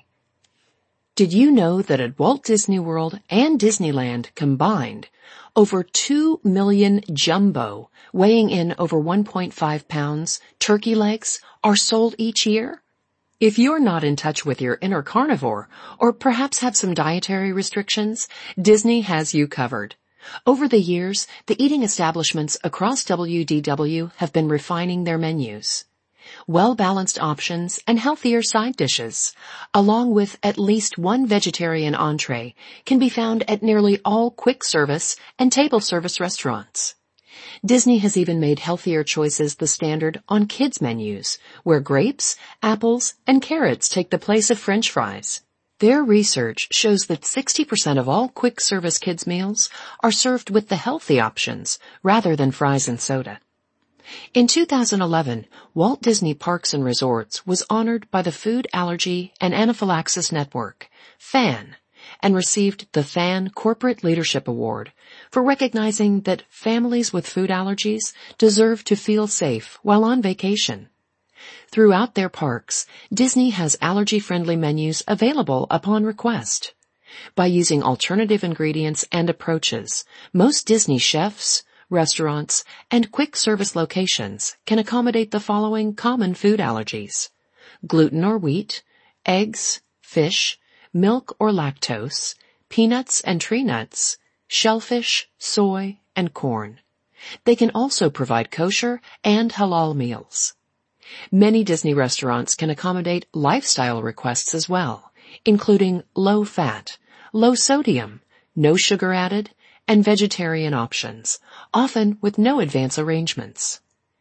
Did you know that at Walt Disney World and Disneyland combined, over 2 million jumbo, weighing in over 1.5 pounds, turkey legs are sold each year? If you're not in touch with your inner carnivore, or perhaps have some dietary restrictions, Disney has you covered. Over the years, the eating establishments across WDW have been refining their menus. Well-balanced options and healthier side dishes, along with at least one vegetarian entree, can be found at nearly all quick-service and table service restaurants. Disney has even made healthier choices the standard on kids' menus, where grapes, apples, and carrots take the place of French fries. Their research shows that 60% of all quick-service kids' meals are served with the healthy options rather than fries and soda. In 2011, Walt Disney Parks and Resorts was honored by the Food Allergy and Anaphylaxis Network, FAN, and received the FAN Corporate Leadership Award for recognizing that families with food allergies deserve to feel safe while on vacation. Throughout their parks, Disney has allergy-friendly menus available upon request. By using alternative ingredients and approaches, most Disney chefs, restaurants, and quick-service locations can accommodate the following common food allergies: gluten or wheat, eggs, fish, milk or lactose, peanuts and tree nuts, shellfish, soy, and corn. They can also provide kosher and halal meals. Many Disney restaurants can accommodate lifestyle requests as well, including low fat, low sodium, no sugar added, and vegetarian options, often with no advance arrangements.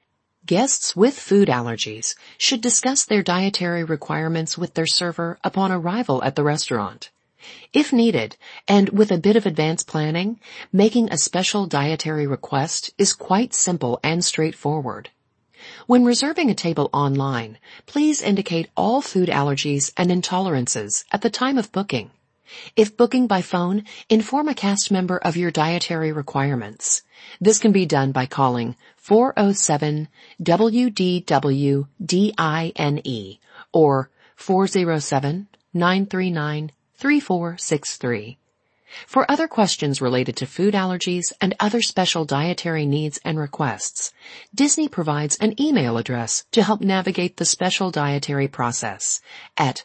Guests with food allergies should discuss their dietary requirements with their server upon arrival at the restaurant. If needed, and with a bit of advanced planning, making a special dietary request is quite simple and straightforward. When reserving a table online, please indicate all food allergies and intolerances at the time of booking. If booking by phone, inform a cast member of your dietary requirements. This can be done by calling 407-WDW-DINE or 407-939-3463. For other questions related to food allergies and other special dietary needs and requests, Disney provides an email address to help navigate the special dietary process at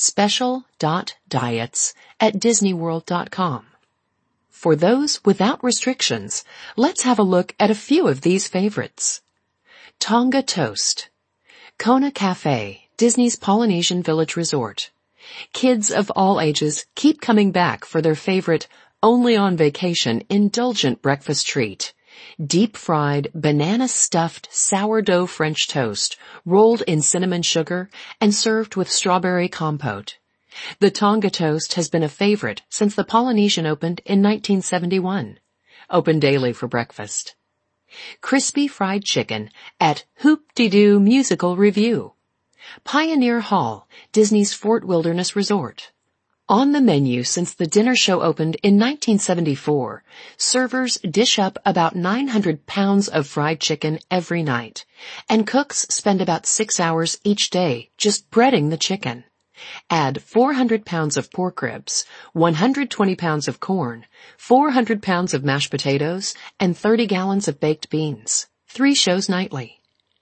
special.diets@disneyworld.com. For those without restrictions, let's have a look at a few of these favorites. Tonga Toast. Kona Cafe, Disney's Polynesian Village Resort. Kids of all ages keep coming back for their favorite, only-on-vacation, indulgent breakfast treat. Deep-fried, banana-stuffed sourdough French toast, rolled in cinnamon sugar and served with strawberry compote. The Tonga Toast has been a favorite since the Polynesian opened in 1971. Open daily for breakfast. Crispy fried chicken at Hoop-de-Doo Musical Revue. Pioneer Hall, Disney's Fort Wilderness Resort. On the menu since the dinner show opened in 1974, servers dish up about 900 pounds of fried chicken every night, and cooks spend about 6 hours each day just breading the chicken. Add 400 pounds of pork ribs, 120 pounds of corn, 400 pounds of mashed potatoes, and 30 gallons of baked beans. 3 shows nightly.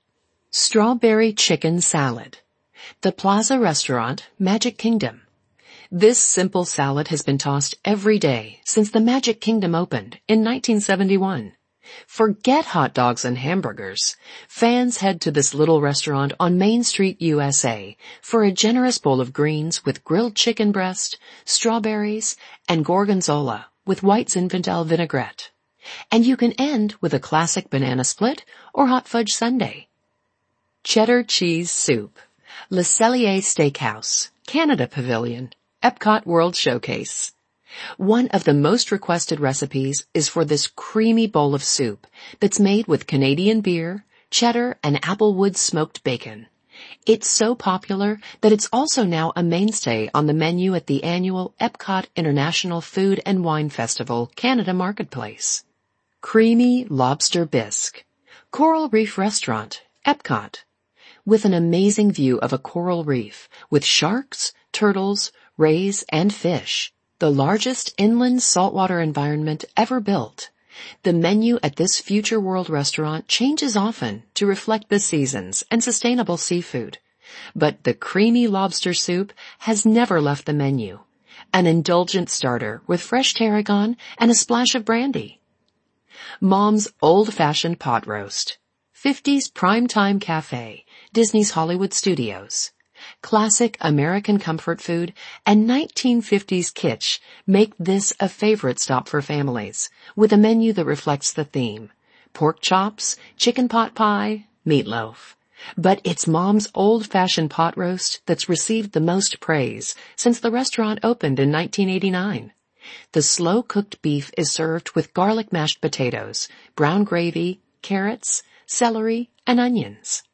Strawberry Chicken Salad. The Plaza Restaurant, Magic Kingdom. This simple salad has been tossed every day since the Magic Kingdom opened in 1971. Forget hot dogs and hamburgers. Fans head to this little restaurant on Main Street, USA for a generous bowl of greens with grilled chicken breast, strawberries, and gorgonzola with white Zinfandel vinaigrette. And you can end with a classic banana split or hot fudge sundae. Cheddar Cheese Soup. Le Cellier Steakhouse, Canada Pavilion, Epcot World Showcase. One of the most requested recipes is for this creamy bowl of soup that's made with Canadian beer, cheddar, and applewood smoked bacon. It's so popular that it's also now a mainstay on the menu at the annual Epcot International Food and Wine Festival, Canada Marketplace. Creamy Lobster Bisque. Coral Reef Restaurant, Epcot. With an amazing view of a coral reef with sharks, turtles, rays, and fish. The largest inland saltwater environment ever built. The menu at this Future World restaurant changes often to reflect the seasons and sustainable seafood. But the creamy lobster soup has never left the menu. An indulgent starter with fresh tarragon and a splash of brandy. Mom's Old-Fashioned Pot Roast. 50s Primetime Cafe, Disney's Hollywood Studios. Classic American comfort food and 1950s kitsch make this a favorite stop for families, with a menu that reflects the theme. Pork chops, chicken pot pie, meatloaf. But it's Mom's old-fashioned pot roast that's received the most praise since the restaurant opened in 1989. The slow-cooked beef is served with garlic mashed potatoes, brown gravy, carrots, celery, and onions.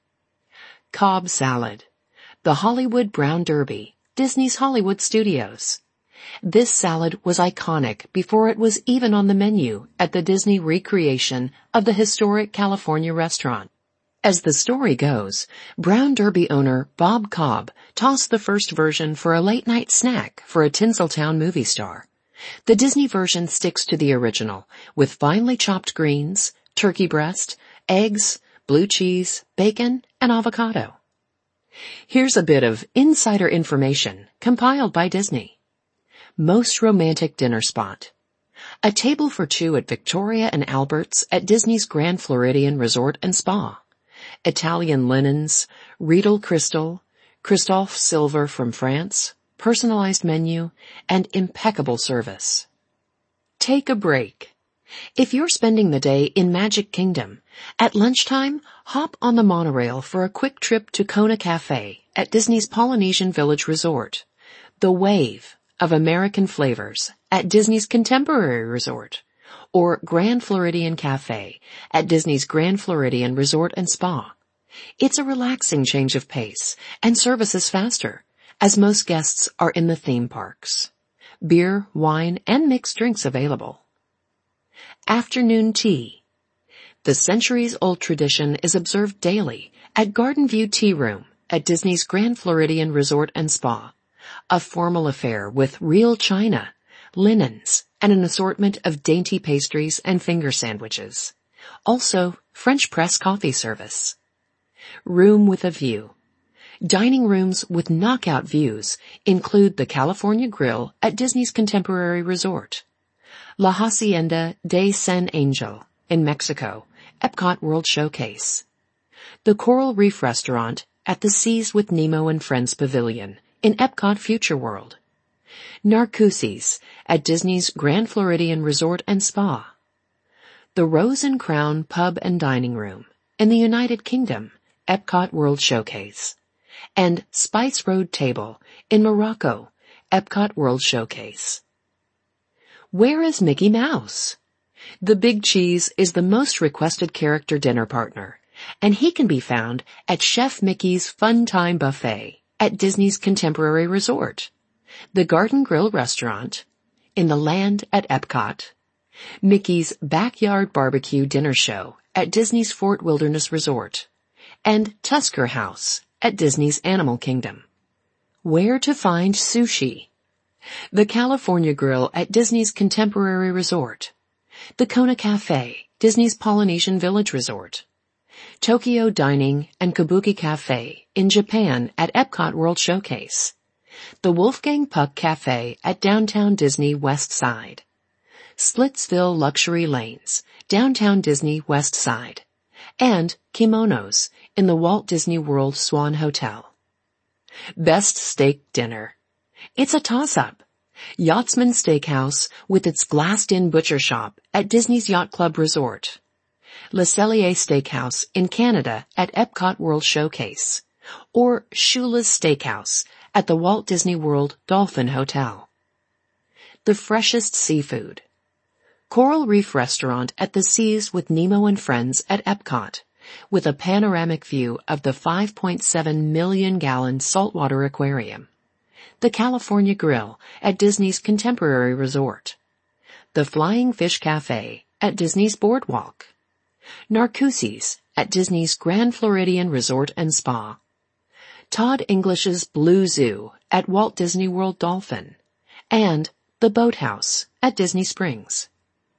Cobb Salad. The Hollywood Brown Derby, Disney's Hollywood Studios. This salad was iconic before it was even on the menu at the Disney recreation of the historic California restaurant. As the story goes, Brown Derby owner Bob Cobb tossed the first version for a late-night snack for a Tinseltown movie star. The Disney version sticks to the original, with finely chopped greens, turkey breast, eggs, blue cheese, bacon, and avocado. Here's a bit of insider information compiled by Disney. Most romantic dinner spot. A table for 2 at Victoria and Albert's at Disney's Grand Floridian Resort and Spa. Italian linens, Riedel crystal, Christophe silver from France, personalized menu, and impeccable service. Take a break. If you're spending the day in Magic Kingdom, at lunchtime, hop on the monorail for a quick trip to Kona Cafe at Disney's Polynesian Village Resort, the Wave of American Flavors at Disney's Contemporary Resort, or Grand Floridian Cafe at Disney's Grand Floridian Resort and Spa. It's a relaxing change of pace, and service is faster, as most guests are in the theme parks. Beer, wine, and mixed drinks available. Afternoon tea. The centuries-old tradition is observed daily at Garden View Tea Room at Disney's Grand Floridian Resort and Spa, a formal affair with real china, linens, and an assortment of dainty pastries and finger sandwiches. Also, French press coffee service. Room with a view. Dining rooms with knockout views include the California Grill at Disney's Contemporary Resort, La Hacienda de San Angel in Mexico, Epcot World Showcase, the Coral Reef Restaurant at the Seas with Nemo and Friends Pavilion in Epcot Future World, Narcoossee's at Disney's Grand Floridian Resort and Spa, the Rose and Crown Pub and Dining Room in the United Kingdom, Epcot World Showcase, and Spice Road Table in Morocco, Epcot World Showcase. Where is Mickey Mouse? The Big Cheese is the most requested character dinner partner, and he can be found at Chef Mickey's Fun Time Buffet at Disney's Contemporary Resort, the Garden Grill Restaurant, in the Land at Epcot, Mickey's Backyard Barbecue Dinner Show at Disney's Fort Wilderness Resort, and Tusker House at Disney's Animal Kingdom. Where to find sushi? The California Grill at Disney's Contemporary Resort, the Kona Cafe, Disney's Polynesian Village Resort, Tokyo Dining and Kabuki Cafe in Japan at Epcot World Showcase, the Wolfgang Puck Cafe at Downtown Disney West Side, Splitsville Luxury Lanes, Downtown Disney West Side, and Kimonos in the Walt Disney World Swan Hotel. Best steak dinner. It's a toss-up. Yachtsman Steakhouse with its glassed-in butcher shop at Disney's Yacht Club Resort, Le Cellier Steakhouse in Canada at Epcot World Showcase, or Shula's Steakhouse at the Walt Disney World Dolphin Hotel. The freshest seafood. Coral Reef Restaurant at the Seas with Nemo and Friends at Epcot, with a panoramic view of the 5.7 million-gallon saltwater aquarium. The California Grill at Disney's Contemporary Resort, the Flying Fish Cafe at Disney's Boardwalk, Narcoossee's at Disney's Grand Floridian Resort and Spa, Todd English's Blue Zoo at Walt Disney World Dolphin, and the Boathouse at Disney Springs.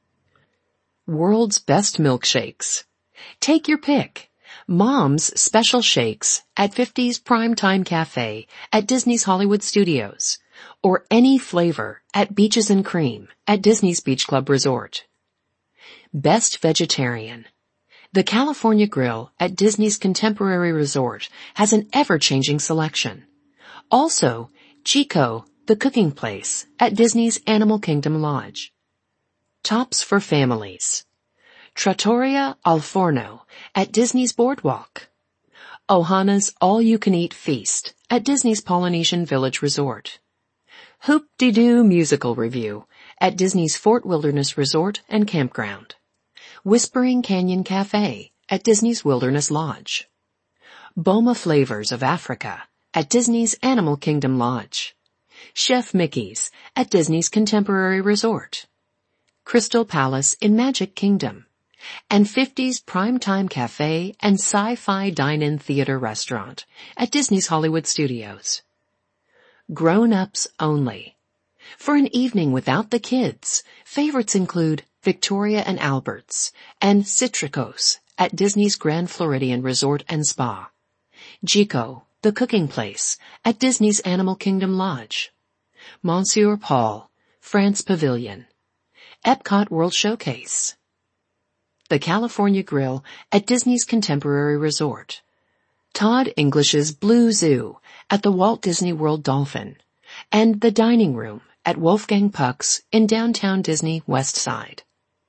World's Best Milkshakes. Take your pick. Mom's Special Shakes at 50's Primetime Cafe at Disney's Hollywood Studios, or any flavor at Beaches and Cream at Disney's Beach Club Resort. Best Vegetarian. The California Grill at Disney's Contemporary Resort has an ever-changing selection. Also, Chico, the cooking place at Disney's Animal Kingdom Lodge. Tops for families. Trattoria Al Forno at Disney's Boardwalk, Ohana's All-You-Can-Eat Feast at Disney's Polynesian Village Resort, Hoop-de-Doo Musical Review at Disney's Fort Wilderness Resort and Campground, Whispering Canyon Cafe at Disney's Wilderness Lodge, Boma Flavors of Africa at Disney's Animal Kingdom Lodge, Chef Mickey's at Disney's Contemporary Resort, Crystal Palace in Magic Kingdom, and 50's Primetime Cafe and Sci-Fi Dine-In Theater Restaurant at Disney's Hollywood Studios. Grown-ups only. For an evening without the kids, favorites include Victoria and Albert's and Citricos at Disney's Grand Floridian Resort and Spa, Chico, the cooking place at Disney's Animal Kingdom Lodge, Monsieur Paul, France Pavilion, Epcot World Showcase, the California Grill at Disney's Contemporary Resort, Todd English's Blue Zoo at the Walt Disney World Dolphin, and the Dining Room at Wolfgang Puck's in Downtown Disney West Side.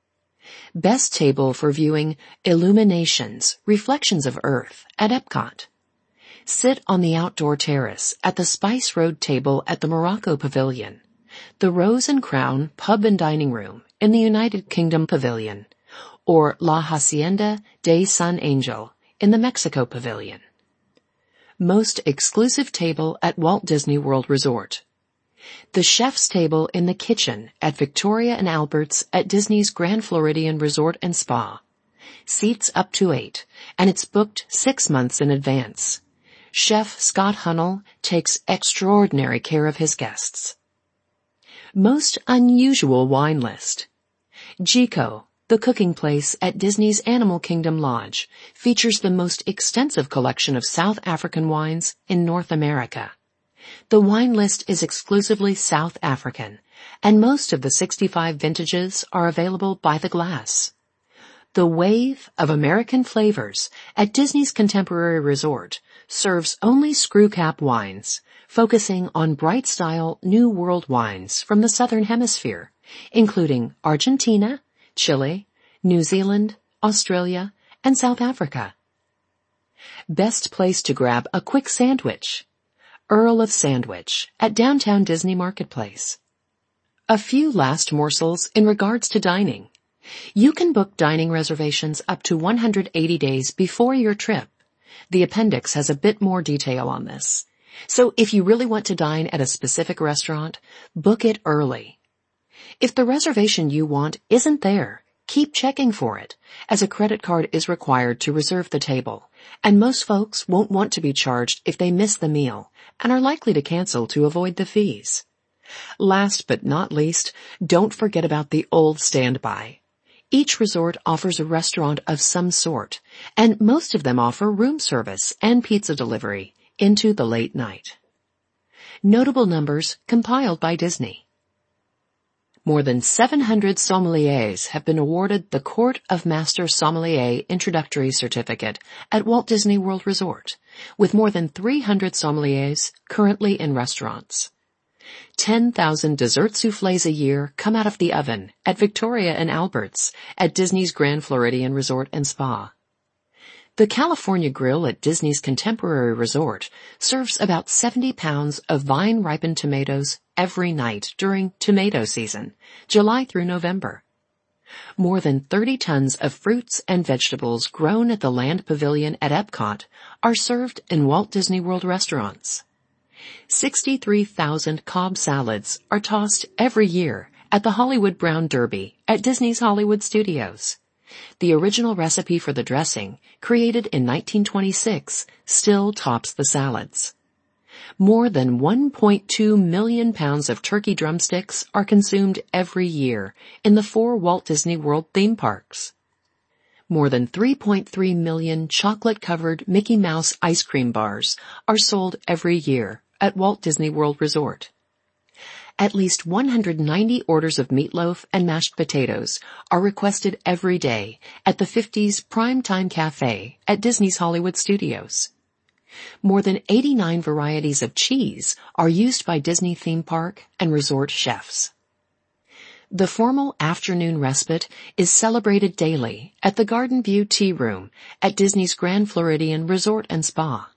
Best table for viewing Illuminations, Reflections of Earth at Epcot. Sit on the outdoor terrace at the Spice Road table at the Morocco Pavilion, the Rose and Crown Pub and Dining Room in the United Kingdom Pavilion, or La Hacienda de San Angel in the Mexico Pavilion. Most exclusive table at Walt Disney World Resort. The chef's table in the kitchen at Victoria and Albert's at Disney's Grand Floridian Resort and Spa. Seats up to 8, and it's booked 6 months in advance. Chef Scott Hunnell takes extraordinary care of his guests. Most unusual wine list. Jiko, the cooking place at Disney's Animal Kingdom Lodge, features the most extensive collection of South African wines in North America. The wine list is exclusively South African, and most of the 65 vintages are available by the glass. The wave of American flavors at Disney's Contemporary Resort serves only screw-cap wines, focusing on bright-style New World wines from the Southern Hemisphere, including Argentina, Chile, New Zealand, Australia, and South Africa. Best place to grab a quick sandwich. Earl of Sandwich at Downtown Disney Marketplace. A few last morsels in regards to dining. You can book dining reservations up to 180 days before your trip. The appendix has a bit more detail on this. So if you really want to dine at a specific restaurant, book it early. If the reservation you want isn't there, keep checking for it, as a credit card is required to reserve the table, and most folks won't want to be charged if they miss the meal and are likely to cancel to avoid the fees. Last but not least, don't forget about the old standby. Each resort offers a restaurant of some sort, and most of them offer room service and pizza delivery into the late night. Notable numbers compiled by Disney. More than 700 sommeliers have been awarded the Court of Master Sommelier Introductory Certificate at Walt Disney World Resort, with more than 300 sommeliers currently in restaurants. 10,000 dessert soufflés a year come out of the oven at Victoria and Albert's at Disney's Grand Floridian Resort and Spa. The California Grill at Disney's Contemporary Resort serves about 70 pounds of vine-ripened tomatoes every night during tomato season, July through November. More than 30 tons of fruits and vegetables grown at the Land Pavilion at Epcot are served in Walt Disney World restaurants. 63,000 Cobb salads are tossed every year at the Hollywood Brown Derby at Disney's Hollywood Studios. The original recipe for the dressing, created in 1926, still tops the salads. More than 1.2 million pounds of turkey drumsticks are consumed every year in the 4 Walt Disney World theme parks. More than 3.3 million chocolate-covered Mickey Mouse ice cream bars are sold every year at Walt Disney World Resort. At least 190 orders of meatloaf and mashed potatoes are requested every day at the 50s Primetime Cafe at Disney's Hollywood Studios. More than 89 varieties of cheese are used by Disney theme park and resort chefs. The formal afternoon respite is celebrated daily at the Garden View Tea Room at Disney's Grand Floridian Resort and Spa.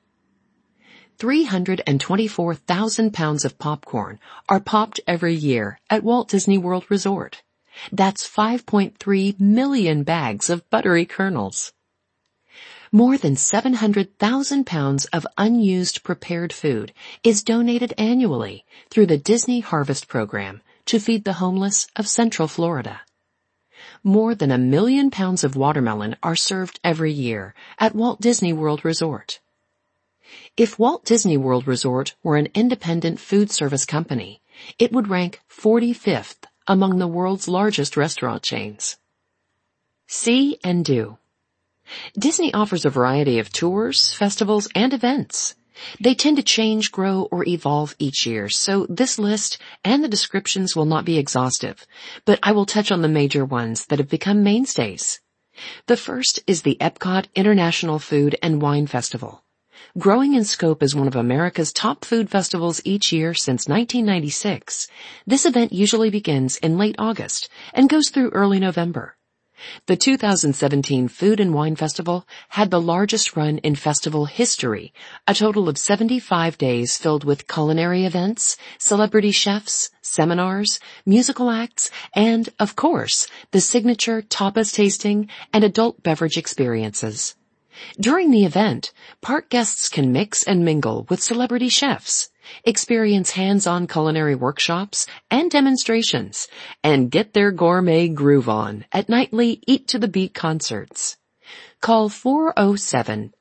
324,000 pounds of popcorn are popped every year at Walt Disney World Resort. That's 5.3 million bags of buttery kernels. More than 700,000 pounds of unused prepared food is donated annually through the Disney Harvest Program to feed the homeless of Central Florida. More than 1 million pounds of watermelon are served every year at Walt Disney World Resort. If Walt Disney World Resort were an independent food service company, it would rank 45th among the world's largest restaurant chains. See and do. Disney offers a variety of tours, festivals, and events. They tend to change, grow, or evolve each year, so this list and the descriptions will not be exhaustive, but I will touch on the major ones that have become mainstays. The first is the Epcot International Food and Wine Festival. Growing in scope as one of America's top food festivals each year since 1996, this event usually begins in late August and goes through early November. The 2017 Food and Wine Festival had the largest run in festival history, a total of 75 days filled with culinary events, celebrity chefs, seminars, musical acts, and, of course, the signature tapas tasting and adult beverage experiences. During the event, park guests can mix and mingle with celebrity chefs, experience hands-on culinary workshops and demonstrations, and get their gourmet groove on at nightly Eat to the Beat concerts. Call 407